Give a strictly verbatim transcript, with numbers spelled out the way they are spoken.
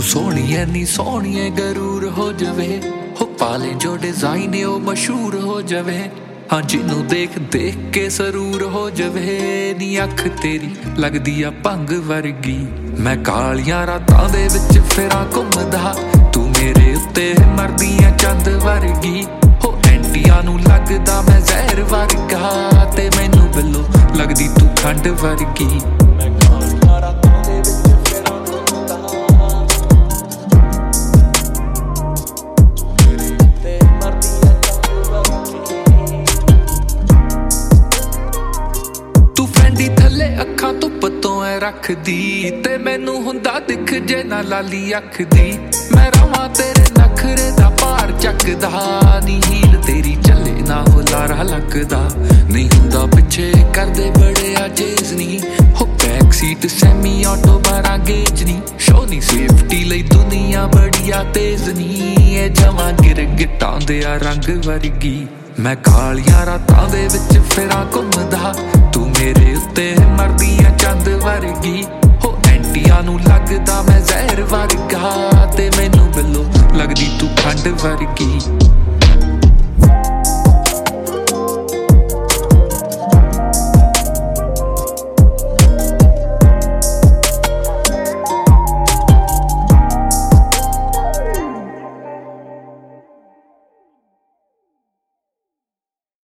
सोहणीए नी सोहणीए गरूर हो जावे हो पाले जो डिजाइन ओ मशहूर हो जावे हाँ जिनू देख देख के सरूर हो जावे नी अख तेरी लगदी आ भंग वर्गी मैं कालियां रातां दे विच फिरां घुमदा तू मेरे उत्ते मरदी आ चंद वर्गी हो एंटियां नू लगदा मैं जहर वर्गा ते मैनू बिल्लो लगदी तू खंड वर्गी मैं कालियां रातां दे विच फिरां घुमदा अखां धुप तो ऐ रखदी ते मैनू हुंदा दिख जे ना लाली अख दी मैं रवां तेरे नखरे दा भार चकदा नी हील तेरी चले ना हो लारा लगदा नहीं हुंदा पिछे करदे बड़े अजेज नी हो बैक सीट सैमी ऑटो बारा गेज नी शो नी सेफ्टी लई दुनिया बड़िया तेज नी ए जवां गिर गिटां दे आ रंग वर्गी मैं कालियां रातां दे विच फिरां घुमदा तू मेरे उत्ते मरदी आ चंद वर्गी